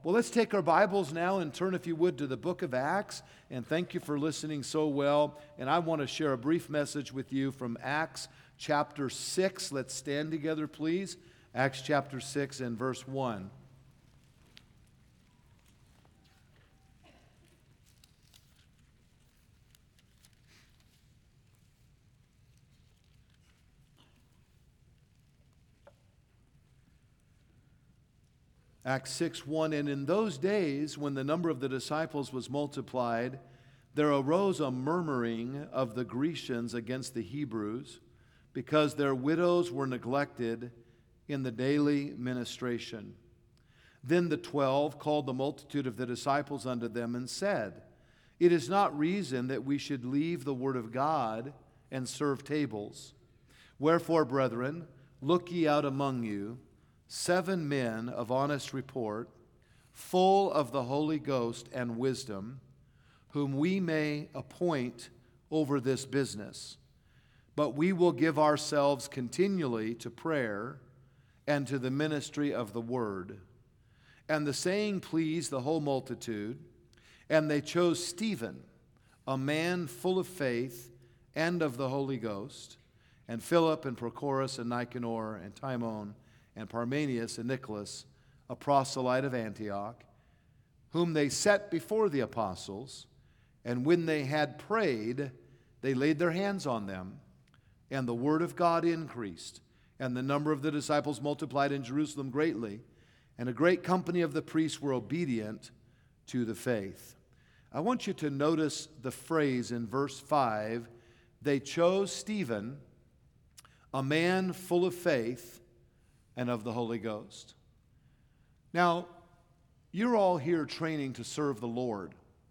Well, let's take our Bibles now and turn, if you would, to the book of Acts. And thank you for listening so well. And I want to share a brief message with you from Acts chapter 6. Let's stand together, please. Acts chapter 6 and verse 1. Acts 6:1, and in those days, when the number of the disciples was multiplied, there arose a murmuring of the Grecians against the Hebrews, because their widows were neglected in the daily ministration. Then the 12 called the multitude of the disciples unto them and said, It is not reason that we should leave the word of God and serve tables. Wherefore, brethren, look ye out among you 7 men of honest report, full of the Holy Ghost and wisdom, whom we may appoint over this business. But we will give ourselves continually to prayer and to the ministry of the word. And the saying pleased the whole multitude, and they chose Stephen, a man full of faith and of the Holy Ghost, and Philip and Prochorus and Nicanor and Timon and Parmenius and Nicholas, a proselyte of Antioch, whom they set before the apostles. And when they had prayed, they laid their hands on them, and the word of God increased, and the number of the disciples multiplied in Jerusalem greatly, and a great company of the priests were obedient to the faith. I want you to notice the phrase in verse 5, they chose Stephen, a man full of faith and of the Holy Ghost. Now, you're all here training to serve the Lord,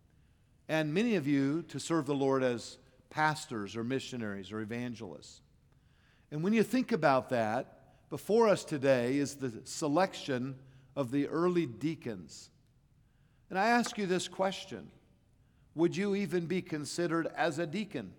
and many of you to serve the Lord as pastors or missionaries or evangelists. And when you think about that, before us today is the selection of the early deacons. And I ask you this question, would you even be considered as a deacon?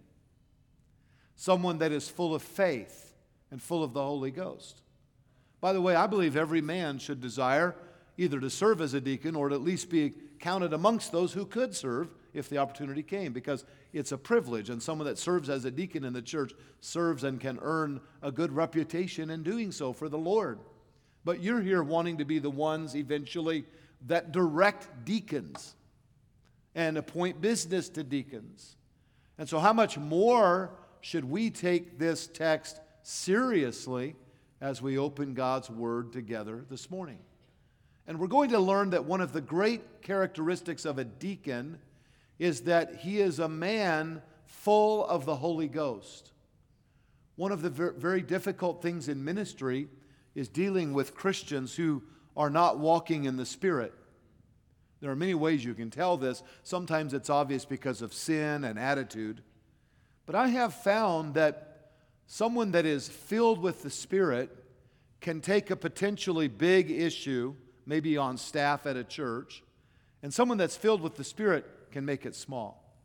Someone that is full of faith and full of the Holy Ghost. By the way, I believe every man should desire either to serve as a deacon or to at least be counted amongst those who could serve if the opportunity came, because it's a privilege, and someone that serves as a deacon in the church serves and can earn a good reputation in doing so for the Lord. But you're here wanting to be the ones eventually that direct deacons and appoint business to deacons. And so how much more should we take this text seriously as we open God's Word together this morning? And we're going to learn that one of the great characteristics of a deacon is that he is a man full of the Holy Ghost. One of the very difficult things in ministry is dealing with Christians who are not walking in the Spirit. There are many ways you can tell this. Sometimes it's obvious because of sin and attitude. But I have found that someone that is filled with the Spirit can take a potentially big issue, maybe on staff at a church, and someone that's filled with the Spirit can make it small.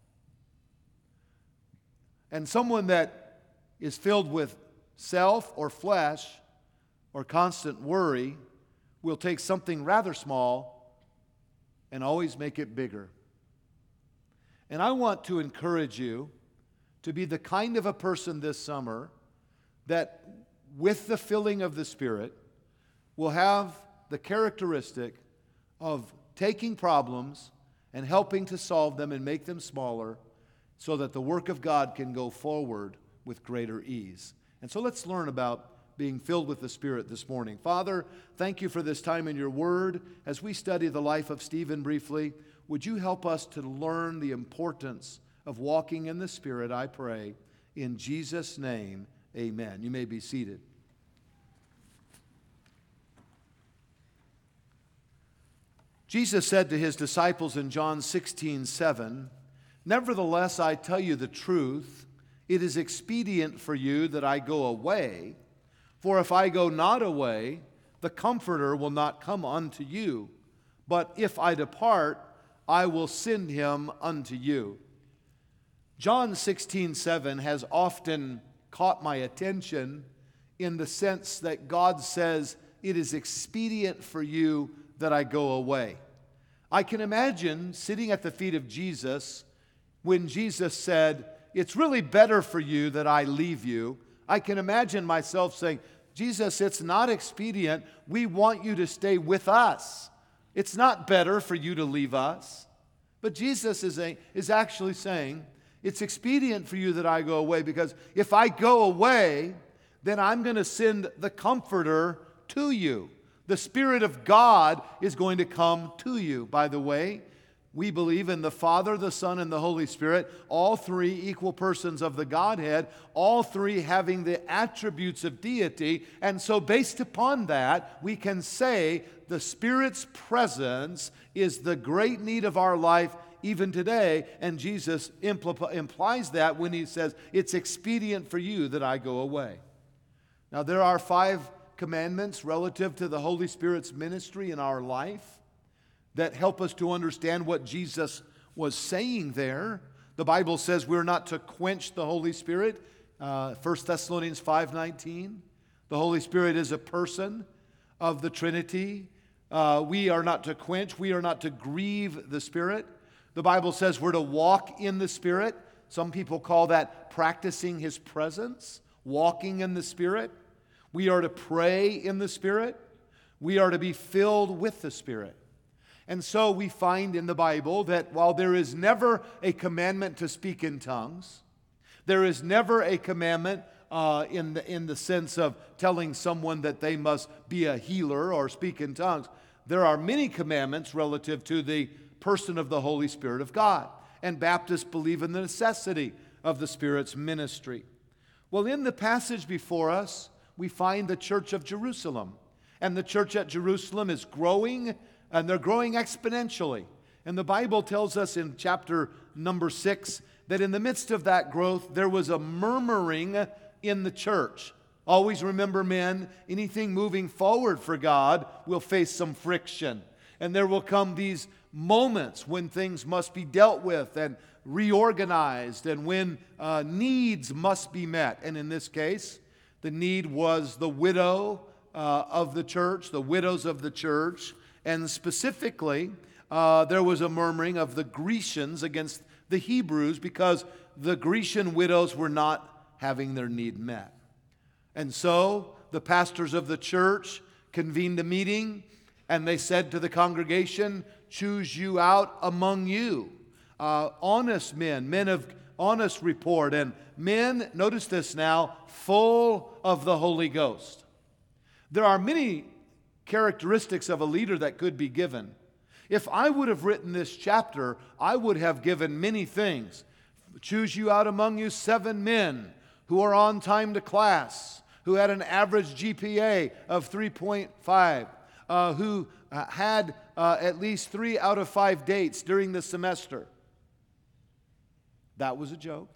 And someone that is filled with self or flesh or constant worry will take something rather small and always make it bigger. And I want to encourage you to be the kind of a person this summer that, with the filling of the Spirit, will have the characteristic of taking problems and helping to solve them and make them smaller so that the work of God can go forward with greater ease. And so let's learn about being filled with the Spirit this morning. Father, thank you for this time in your Word. As we study the life of Stephen briefly, would you help us to learn the importance of walking in the Spirit, I pray. In Jesus' name, amen. You may be seated. Jesus said to his disciples in John 16:7, Nevertheless, I tell you the truth, it is expedient for you that I go away, for if I go not away, the Comforter will not come unto you. But if I depart, I will send him unto you. John 16:7 has often caught my attention in the sense that God says, it is expedient for you that I go away. I can imagine sitting at the feet of Jesus when Jesus said, "It's really better for you that I leave you." I can imagine myself saying, "Jesus, it's not expedient. We want you to stay with us. It's not better for you to leave us." But Jesus is actually saying, it's expedient for you that I go away, because if I go away, then I'm going to send the Comforter to you. The Spirit of God is going to come to you. By the way, we believe in the Father, the Son, and the Holy Spirit, all three equal persons of the Godhead, all three having the attributes of deity. And so based upon that, we can say the Spirit's presence is the great need of our life even today. And Jesus implies that when he says, it's expedient for you that I go away. Now, there are 5 commandments relative to the Holy Spirit's ministry in our life that help us to understand what Jesus was saying there. The Bible says we're not to quench the Holy Spirit. 1 Thessalonians 5:19. The Holy Spirit is a person of the Trinity. We are not to quench. We are not to grieve the Spirit. The Bible says we're to walk in the Spirit. Some people call that practicing His presence, walking in the Spirit. We are to pray in the Spirit. We are to be filled with the Spirit. And so we find in the Bible that while there is never a commandment to speak in tongues, there is never a commandment in the sense of telling someone that they must be a healer or speak in tongues. There are many commandments relative to the person of the Holy Spirit of God. And Baptists believe in the necessity of the Spirit's ministry. Well, in the passage before us, we find the church of Jerusalem. And the church at Jerusalem is growing, and they're growing exponentially. And the Bible tells us in chapter number 6 that in the midst of that growth, there was a murmuring in the church. Always remember, men, anything moving forward for God will face some friction. And there will come these moments when things must be dealt with and reorganized, and when needs must be met. And in this case, the need was the widow of the church, the widows of the church. And specifically, there was a murmuring of the Grecians against the Hebrews because the Grecian widows were not having their need met. And so the pastors of the church convened a meeting, and they said to the congregation, "Choose you out among you honest men of honest report, and men," notice this now, "full of the Holy Ghost." There are many characteristics of a leader that could be given. If I would have written this chapter, I would have given many things. Choose you out among you 7 men who are on time to class, who had an average GPA of 3.5, who had at least 3 out of 5 dates during the semester. That was a joke.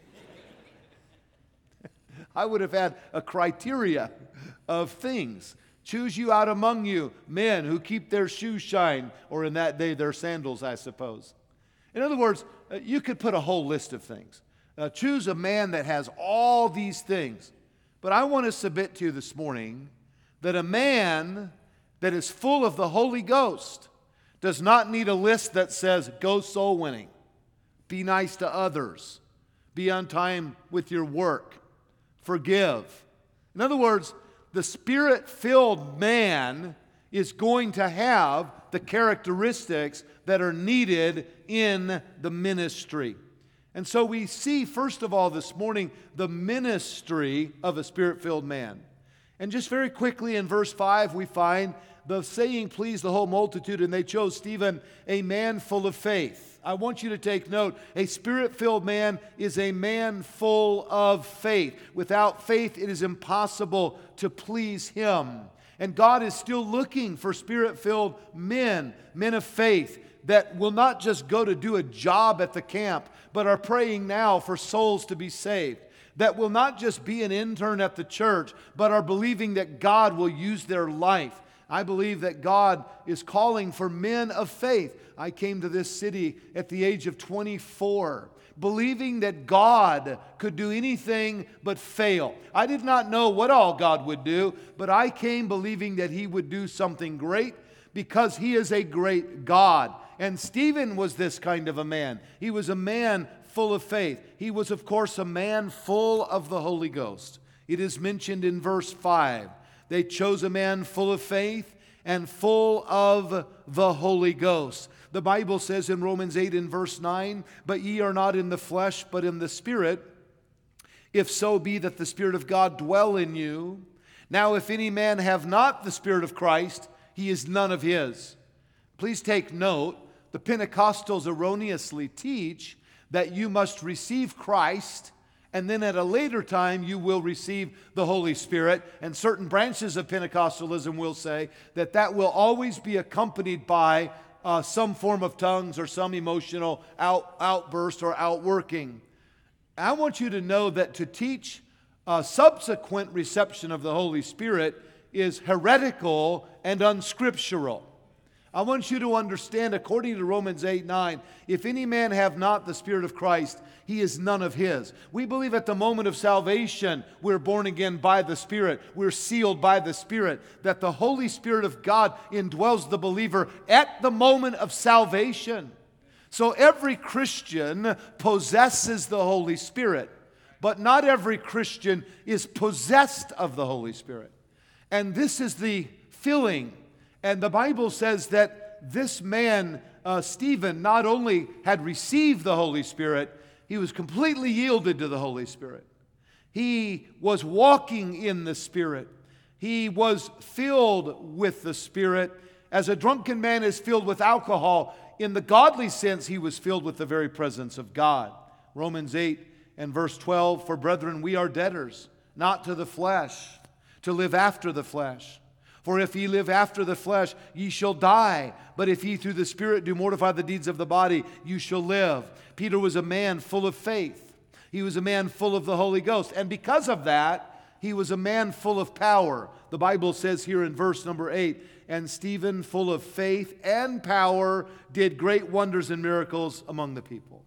I would have had a criteria of things. Choose you out among you men who keep their shoes shined, or in that day their sandals, I suppose. In other words, you could put a whole list of things. Choose a man that has all these things. But I want to submit to you this morning that a man that is full of the Holy Ghost does not need a list that says, go soul winning, be nice to others, be on time with your work, forgive. In other words, the Spirit-filled man is going to have the characteristics that are needed in the ministry. And so we see, first of all, this morning, the ministry of a Spirit-filled man. And just very quickly in verse 5, we find the saying pleased the whole multitude, and they chose Stephen, a man full of faith. I want you to take note, a Spirit-filled man is a man full of faith. Without faith, it is impossible to please Him. And God is still looking for Spirit-filled men of faith, that will not just go to do a job at the camp, but are praying now for souls to be saved. That will not just be an intern at the church, but are believing that God will use their life. I believe that God is calling for men of faith. I came to this city at the age of 24, believing that God could do anything but fail. I did not know what all God would do, but I came believing that He would do something great, because He is a great God. And Stephen was this kind of a man. He was a man full of faith. He was, of course, a man full of the Holy Ghost. It is mentioned in verse 5. They chose a man full of faith and full of the Holy Ghost. The Bible says in Romans 8 in verse 9, "But ye are not in the flesh, but in the Spirit, if so be that the Spirit of God dwell in you. Now if any man have not the Spirit of Christ, he is none of his." Please take note, the Pentecostals erroneously teach that you must receive Christ, and then at a later time you will receive the Holy Spirit. And certain branches of Pentecostalism will say that that will always be accompanied by some form of tongues or some emotional outburst or outworking. I want you to know that to teach subsequent reception of the Holy Spirit is heretical and unscriptural. I want you to understand, according to Romans 8:9, if any man have not the Spirit of Christ, he is none of his. We believe at the moment of salvation, we're born again by the Spirit. We're sealed by the Spirit. That the Holy Spirit of God indwells the believer at the moment of salvation. So every Christian possesses the Holy Spirit, but not every Christian is possessed of the Holy Spirit. And this is the filling. And the Bible says that this man, Stephen, not only had received the Holy Spirit, he was completely yielded to the Holy Spirit. He was walking in the Spirit. He was filled with the Spirit. As a drunken man is filled with alcohol, in the godly sense, he was filled with the very presence of God. Romans 8 and verse 12, "For brethren, we are debtors, not to the flesh, to live after the flesh. For if ye live after the flesh, ye shall die. But if ye through the Spirit do mortify the deeds of the body, you shall live." Peter was a man full of faith. He was a man full of the Holy Ghost. And because of that, he was a man full of power. The Bible says here in verse number 8, "And Stephen, full of faith and power, did great wonders and miracles among the people."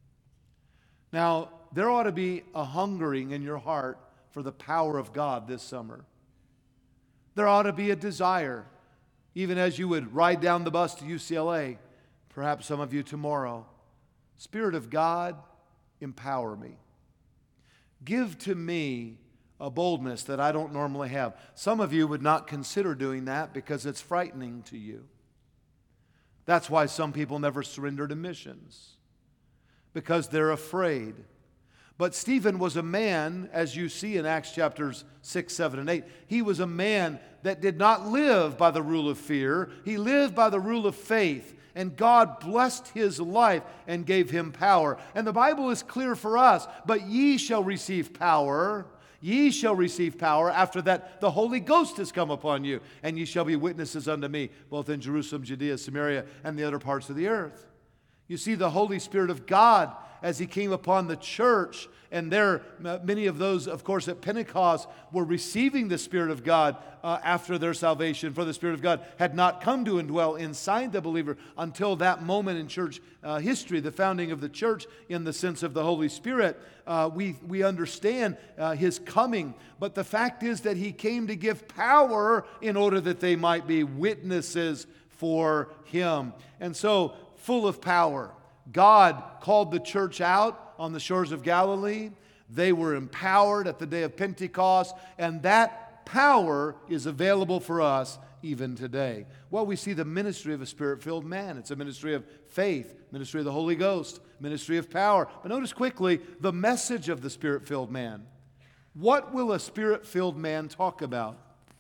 Now, there ought to be a hungering in your heart for the power of God this summer. There ought to be a desire, even as you would ride down the bus to UCLA, perhaps some of you tomorrow. Spirit of God, empower me. Give to me a boldness that I don't normally have. Some of you would not consider doing that because it's frightening to you. That's why some people never surrender to missions, because they're afraid. But Stephen was a man, as you see in Acts chapters 6, 7, and 8. He was a man that did not live by the rule of fear. He lived by the rule of faith. And God blessed his life and gave him power. And the Bible is clear for us. "But ye shall receive power. Ye shall receive power. After that the Holy Ghost has come upon you. And ye shall be witnesses unto me, both in Jerusalem, Judea, Samaria, and the other parts of the earth." You see, the Holy Spirit of God, as he came upon the church, and there many of those, of course, at Pentecost were receiving the Spirit of God after their salvation, for the Spirit of God had not come to indwell inside the believer until that moment in church history, the founding of the church in the sense of the Holy Spirit. We understand his coming, but the fact is that he came to give power in order that they might be witnesses for him. And so, full of power, God called the church out on the shores of Galilee. They were empowered at the day of Pentecost, and that power is available for us even today. Well, we see the ministry of a Spirit-filled man. It's a ministry of faith, ministry of the Holy Ghost, ministry of power. But notice quickly the message of the Spirit-filled man. What will a Spirit-filled man talk about?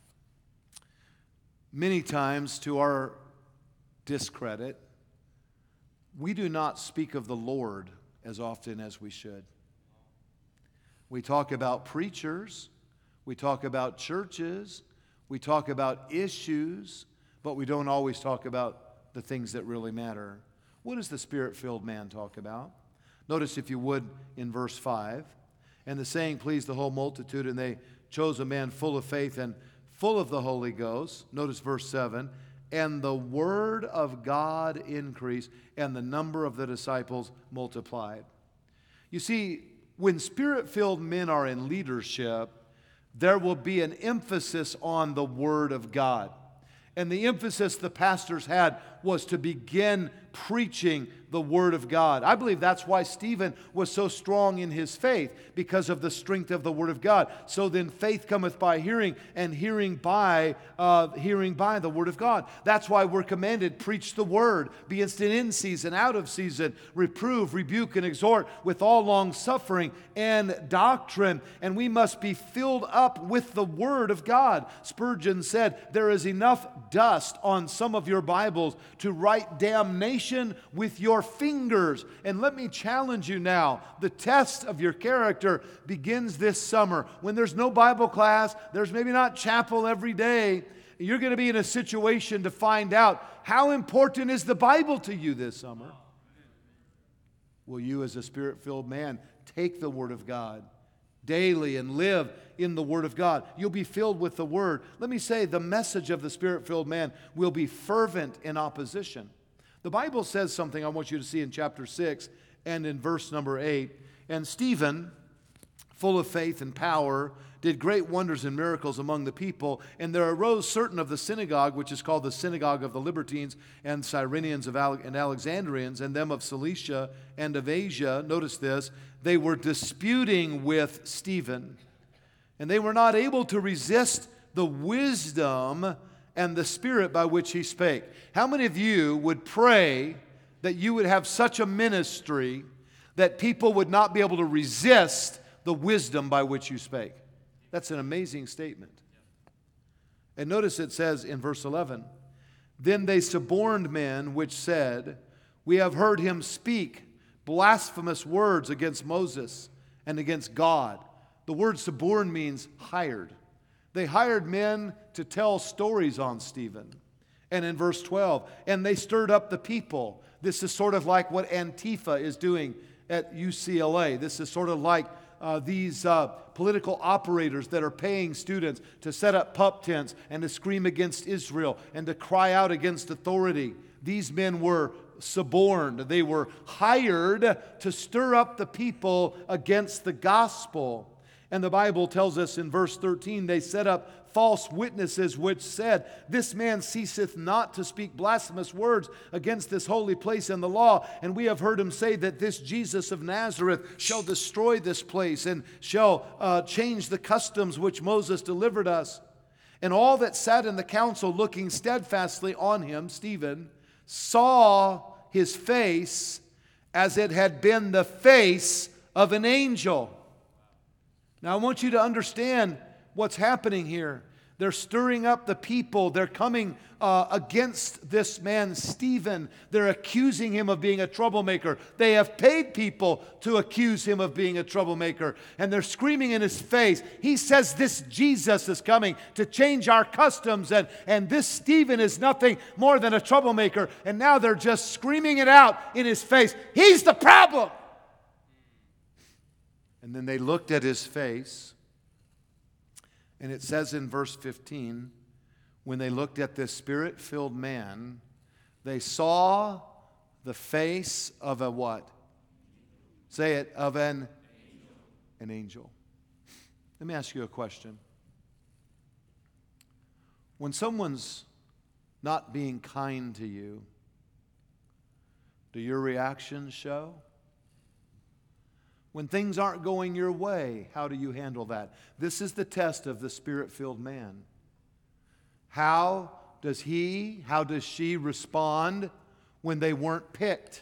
Many times, to our discredit, we do not speak of the Lord as often as we should. We talk about preachers, we talk about churches, we talk about issues, but we don't always talk about the things that really matter. What does the Spirit-filled man talk about? Notice, if you would, in verse 5, "And the saying pleased the whole multitude, and they chose a man full of faith and full of the Holy Ghost." Notice verse 7, "And the word of God increased, and the number of the disciples multiplied." You see, when Spirit-filled men are in leadership, there will be an emphasis on the Word of God. And the emphasis the pastors had was to begin preaching the Word of God. I believe that's why Stephen was so strong in his faith, because of the strength of the Word of God. So then faith cometh by hearing, and hearing by the Word of God. That's why we're commanded, preach the Word, be instant in season, out of season, reprove, rebuke, and exhort with all long suffering and doctrine. And we must be filled up with the Word of God. Spurgeon said, there is enough dust on some of your Bibles to write damnation with your fingers. And let me challenge you now. The test of your character begins this summer. When there's no Bible class, there's maybe not chapel every day, you're going to be in a situation to find out how important is the Bible to you this summer. Will you, as a Spirit-filled man, take the Word of God daily and live in the Word of God? You'll be filled with the Word. Let me say, the message of the Spirit-filled man will be fervent in opposition. The Bible says something I want you to see in chapter 6 and in verse number 8. And Stephen, full of faith and power, did great wonders and miracles among the people. And there arose certain of the synagogue, which is called the synagogue of the Libertines, and Cyrenians and Alexandrians, and them of Cilicia and of Asia. Notice this, they were disputing with Stephen. And they were not able to resist the wisdom and the Spirit by which he spake. How many of you would pray that you would have such a ministry that people would not be able to resist the wisdom by which you spake? That's an amazing statement. And notice it says in verse 11, then they suborned men which said, we have heard him speak blasphemous words against Moses and against God. The word suborn means hired. They hired men to tell stories on Stephen. And in verse 12, and they stirred up the people. This is sort of like what Antifa is doing at UCLA. This is sort of like these political operators that are paying students to set up pup tents and to scream against Israel and to cry out against authority. These men were suborned. They were hired to stir up the people against the gospel. And the Bible tells us in verse 13, they set up false witnesses which said, this man ceaseth not to speak blasphemous words against this holy place and the law. And we have heard him say that this Jesus of Nazareth shall destroy this place and shall change the customs which Moses delivered us. And all that sat in the council looking steadfastly on him, Stephen, saw his face as it had been the face of an angel. Now I want you to understand what's happening here. They're stirring up the people. They're coming against this man, Stephen. They're accusing him of being a troublemaker. They have paid people to accuse him of being a troublemaker. And they're screaming in his face. He says this Jesus is coming to change our customs. And this Stephen is nothing more than a troublemaker. And now they're just screaming it out in his face. He's the problem. And then they looked at his face. And it says in verse 15, when they looked at this Spirit-filled man, they saw the face of a what? Say it, of an angel. Let me ask you a question. When someone's not being kind to you, do your reactions show? When things aren't going your way, how do you handle that? This is the test of the Spirit-filled man. How does she respond when they weren't picked?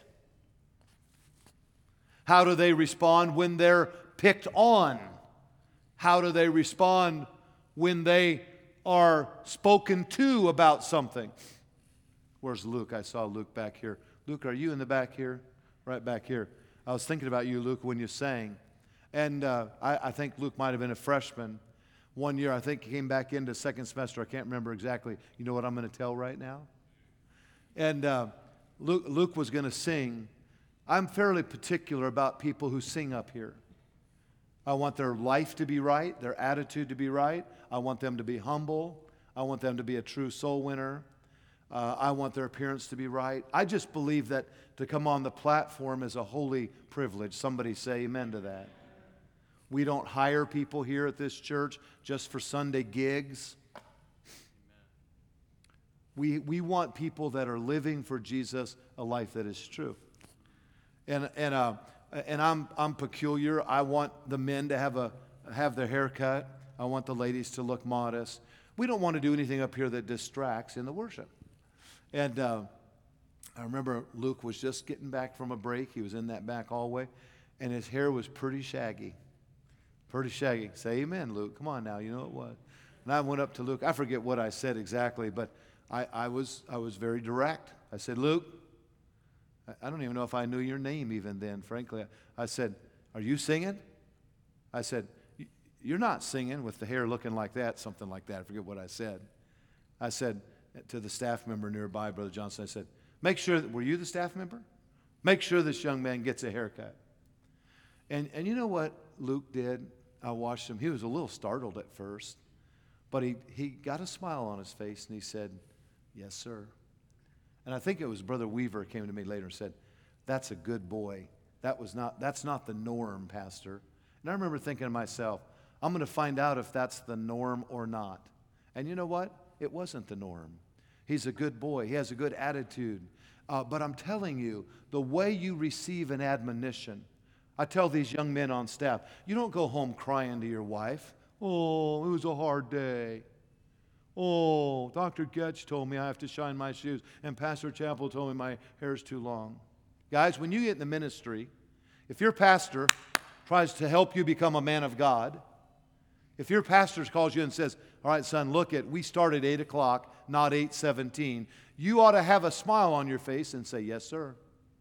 How do they respond when they're picked on? How do they respond when they are spoken to about something? Where's Luke? I saw Luke back here. Luke, are you in the back here? Right back here. I was thinking about you, Luke, when you sang. And I think Luke might have been a freshman. One year, I think he came back into second semester. I can't remember exactly. You know what I'm going to tell right now? And Luke was going to sing. I'm fairly particular about people who sing up here. I want their life to be right, their attitude to be right. I want them to be humble. I want them to be a true soul winner. I want their appearance to be right. I just believe that to come on the platform is a holy privilege. Somebody say amen to that. We don't hire people here at this church just for Sunday gigs. We want people that are living for Jesus a life that is true. And I'm peculiar. I want the men to have their hair cut. I want the ladies to look modest. We don't want to do anything up here that distracts in the worship. And I remember Luke was just getting back from a break. He was in that back hallway, and his hair was pretty shaggy. Pretty shaggy. Say amen, Luke. Come on now, you know it was. And I went up to Luke. I forget what I said exactly, but I was very direct. I said, Luke, I don't even know if I knew your name even then, frankly. I said, are you singing? I said, you're not singing with the hair looking like that, something like that. I forget what I said. I said to the staff member nearby, Brother Johnson, I said, make sure, were you the staff member? Make sure this young man gets a haircut. And you know what Luke did? I watched him. He was a little startled at first, but he got a smile on his face and he said, yes, sir. And I think it was Brother Weaver came to me later and said, that's a good boy. That's not the norm, Pastor. And I remember thinking to myself, I'm going to find out if that's the norm or not. And you know what? It wasn't the norm. He's a good boy. He has a good attitude. But I'm telling you, the way you receive an admonition, I tell these young men on staff, you don't go home crying to your wife. Oh, it was a hard day. Oh, Dr. Getch told me I have to shine my shoes, and Pastor Chappell told me my hair's too long. Guys, when you get in the ministry, if your pastor tries to help you become a man of God, if your pastor calls you and says, all right, son, look we start at 8 o'clock, not 8:17, you ought to have a smile on your face and say, yes, sir.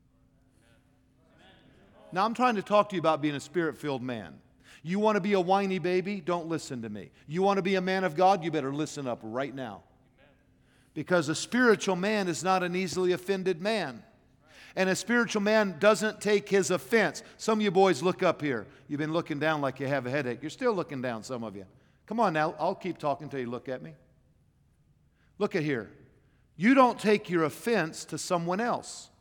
Now, I'm trying to talk to you about being a spirit-filled man. You want to be a whiny baby? Don't listen to me. You want to be a man of God? You better listen up right now. Because a spiritual man is not an easily offended man. And a spiritual man doesn't take his offense. Some of you boys look up here. You've been looking down like you have a headache. You're still looking down, some of you. Come on now, I'll keep talking until you look at me. Look at here. You don't take your offense to someone else.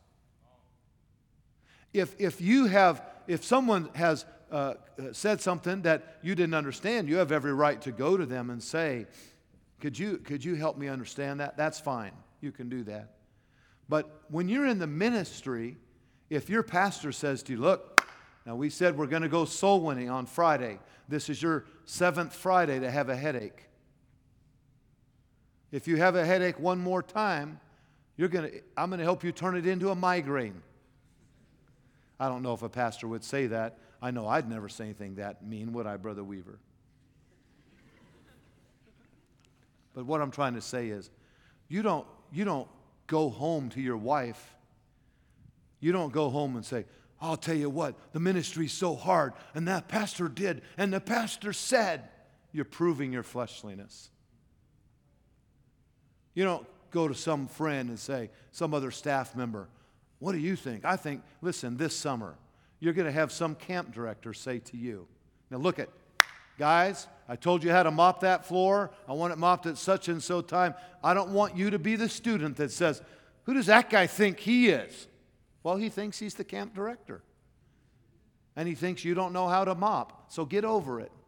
If someone has said something that you didn't understand, you have every right to go to them and say, could you help me understand that? That's fine. You can do that. But when you're in the ministry, if your pastor says to you, look, now we said we're going to go soul winning on Friday. This is your 7th Friday to have a headache. If you have a headache one more time, I'm going to help you turn it into a migraine. I don't know if a pastor would say that. I know I'd never say anything that mean, would I, Brother Weaver? But what I'm trying to say is, you don't go home to your wife. You don't go home and say, I'll tell you what, the ministry's so hard, and that pastor did, and the pastor said. You're proving your fleshliness. You don't go to some friend and say, some other staff member, what do you think? I think, listen, this summer, you're going to have some camp director say to you, now look at, guys, I told you how to mop that floor. I want it mopped at such and so time. I don't want you to be the student that says, who does that guy think he is? Well, he thinks he's the camp director. And he thinks you don't know how to mop. So get over it.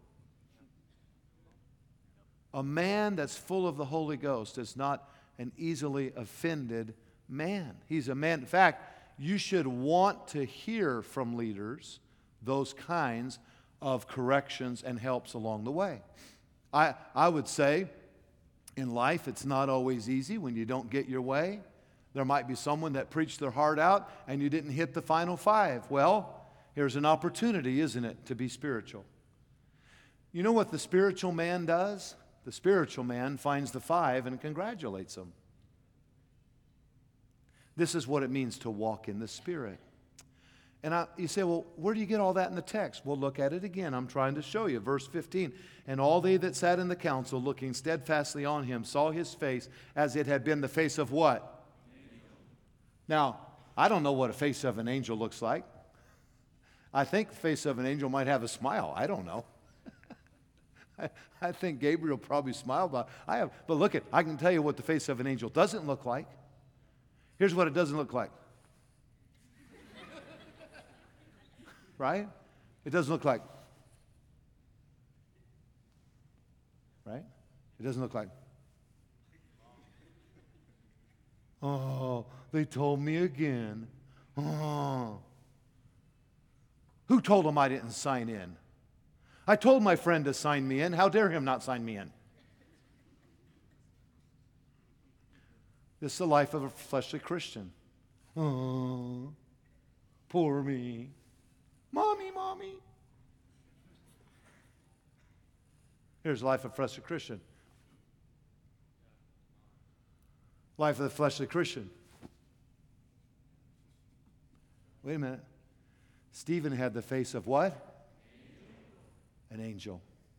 A man that's full of the Holy Ghost is not an easily offended man. He's a man. In fact, you should want to hear from leaders those kinds of corrections and helps along the way. I would say in life it's not always easy when you don't get your way. There might be someone that preached their heart out and you didn't hit the final 5. Well, here's an opportunity, isn't it, to be spiritual. You know what the spiritual man does? The spiritual man finds the 5 and congratulates them. This is what it means to walk in the Spirit. And you say, well, where do you get all that in the text? Well, look at it again. I'm trying to show you. Verse 15. And all they that sat in the council, looking steadfastly on him, saw his face as it had been the face of what? Now, I don't know what a face of an angel looks like. I think the face of an angel might have a smile. I don't know. I think Gabriel probably smiled. But look I can tell you what the face of an angel doesn't look like. Here's what it doesn't look like. Right? It doesn't look like. Right? It doesn't look like. Oh, they told me again. Oh. Who told him I didn't sign in? I told my friend to sign me in. How dare him not sign me in? This is the life of a fleshly Christian. Oh, poor me. Mommy, mommy. Here's the life of a fleshly Christian. Life of the fleshly Christian. Wait a minute. Stephen had the face of what? An angel.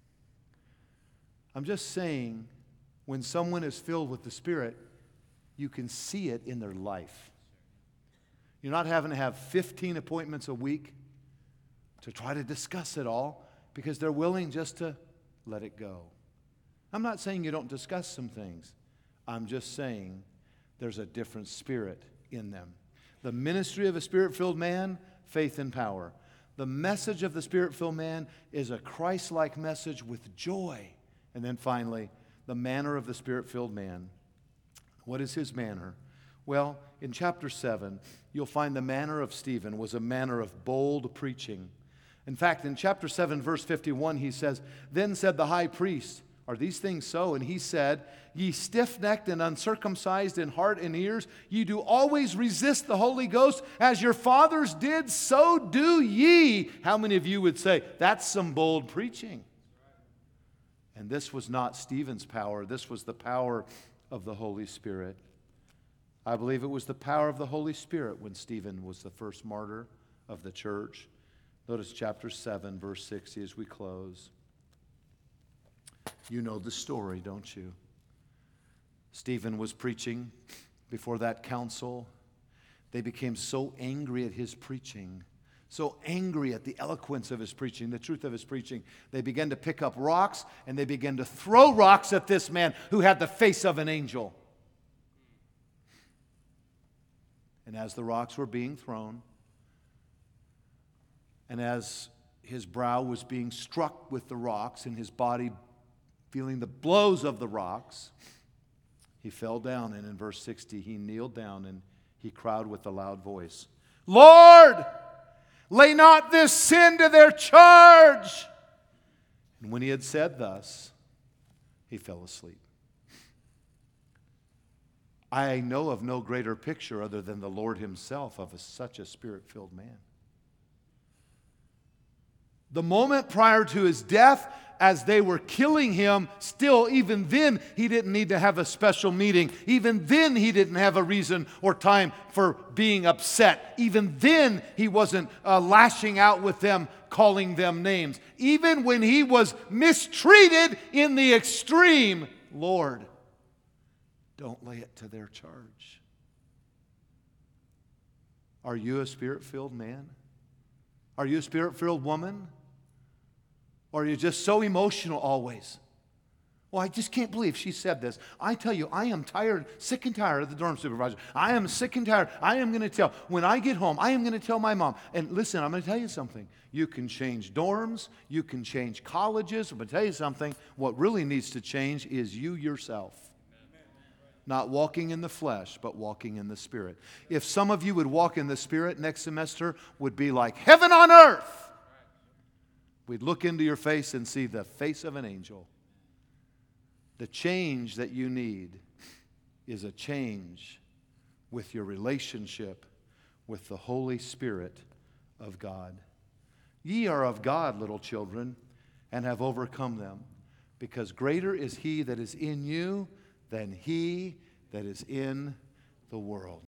I'm just saying, when someone is filled with the Spirit, you can see it in their life. You're not having to have 15 appointments a week to try to discuss it all, because they're willing just to let it go. I'm not saying you don't discuss some things. I'm just saying there's a different spirit in them. The ministry of a Spirit-filled man, faith and power. The message of the Spirit-filled man is a Christ-like message with joy. And then finally, the manner of the Spirit-filled man. What is his manner? Well, in chapter 7, you'll find the manner of Stephen was a manner of bold preaching. In fact, in chapter 7, verse 51, he says, "Then said the high priest, are these things so? And he said, Ye stiff-necked and uncircumcised in heart and ears, ye do always resist the Holy Ghost, as your fathers did, so do ye." How many of you would say, that's some bold preaching? And this was not Stephen's power. This was the power of the Holy Spirit. I believe it was the power of the Holy Spirit when Stephen was the first martyr of the church. Notice chapter 7, verse 60 as we close. You know the story, don't you? Stephen was preaching before that council. They became so angry at his preaching, so angry at the eloquence of his preaching, the truth of his preaching. They began to pick up rocks, and they began to throw rocks at this man who had the face of an angel. And as the rocks were being thrown, and as his brow was being struck with the rocks and his body feeling the blows of the rocks, he fell down, and in verse 60, he kneeled down and he cried with a loud voice, "Lord, lay not this sin to their charge." And when he had said thus, he fell asleep. I know of no greater picture other than the Lord himself of such a Spirit-filled man. The moment prior to his death, as they were killing him, still, even then, he didn't need to have a special meeting. Even then, he didn't have a reason or time for being upset. Even then, he wasn't lashing out with them, calling them names. Even when he was mistreated in the extreme, Lord, don't lay it to their charge. Are you a Spirit-filled man? Are you a Spirit-filled woman? Or are you just so emotional always? Well, I just can't believe she said this. I tell you, I am tired, sick and tired of the dorm supervisor. I am sick and tired. I am going to tell. When I get home, I am going to tell my mom. And listen, I'm going to tell you something. You can change dorms. You can change colleges. I'm going to tell you something. What really needs to change is you yourself. Not walking in the flesh, but walking in the Spirit. If some of you would walk in the Spirit, next semester would be like heaven on earth. We'd look into your face and see the face of an angel. The change that you need is a change with your relationship with the Holy Spirit of God. Ye are of God, little children, and have overcome them, because greater is He that is in you than he that is in the world.